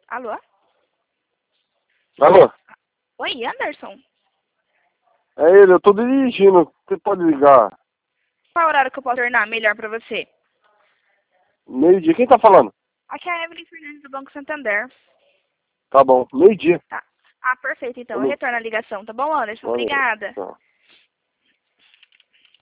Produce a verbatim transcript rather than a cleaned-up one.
Alô? Alô? Oi, Anderson? É ele, eu tô dirigindo. Você pode ligar? Qual horário que eu posso tornar melhor pra você? Meio-dia. Quem tá falando? Aqui é a Evelyn Fernandes do Banco Santander. Tá bom, meio-dia. Tá. Ah, perfeito, então. Eu Falou. retorno a ligação, tá bom, Anderson? Valeu. Obrigada. Tchau.